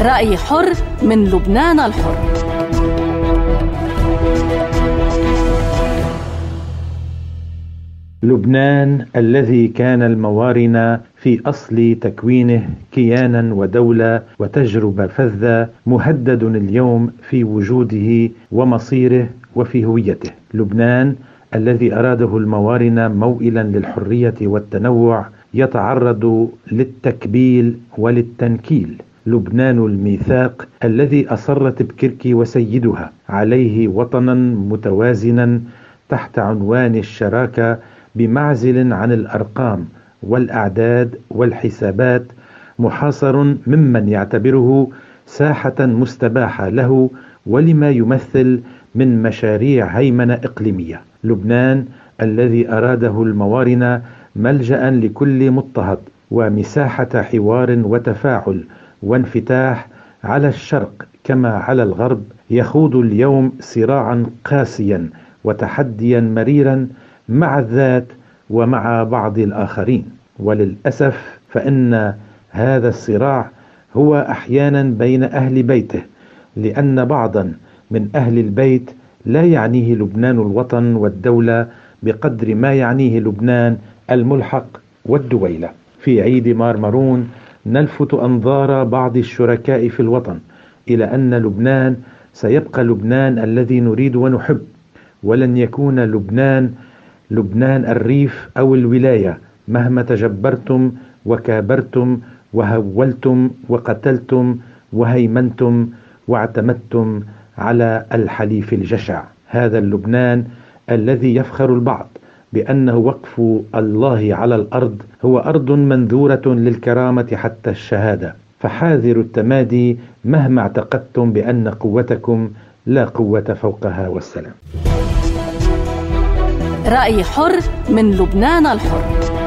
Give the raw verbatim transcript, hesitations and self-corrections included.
رأي حر من لبنان الحر. لبنان الذي كان الموارنة في أصل تكوينه كيانا ودولة وتجربة فذة مهدد اليوم في وجوده ومصيره وفي هويته. لبنان الذي أراده الموارنة موئلا للحرية والتنوع يتعرض للتكبيل وللتنكيل. لبنان الميثاق الذي أصرت بكركي وسيدها عليه وطنا متوازنا تحت عنوان الشراكة بمعزل عن الأرقام والأعداد والحسابات، محاصر ممن يعتبره ساحة مستباحة له ولما يمثل من مشاريع هيمنة إقليمية. لبنان الذي أراده الموارنة ملجأ لكل مضطهد ومساحة حوار وتفاعل وانفتاح على الشرق كما على الغرب، يخوض اليوم صراعا قاسيا وتحديا مريرا مع الذات ومع بعض الآخرين. وللأسف فإن هذا الصراع هو أحيانا بين أهل بيته، لأن بعضا من أهل البيت لا يعنيه لبنان الوطن والدولة بقدر ما يعنيه لبنان الملحق والدويلة. في عيد مارمرون نلفت أنظار بعض الشركاء في الوطن إلى أن لبنان سيبقى لبنان الذي نريد ونحب، ولن يكون لبنان لبنان الريف أو الولاية مهما تجبرتم وكابرتم وهولتم وقتلتم وهيمنتم واعتمدتم على الحليف الجشع. هذا اللبنان الذي يفخر البعض بأنه وقف الله على الأرض هو أرض منذورة للكرامة حتى الشهادة، فحاذروا التمادي مهما اعتقدتم بأن قوتكم لا قوة فوقها. والسلام. رأي حر من لبنان الحر.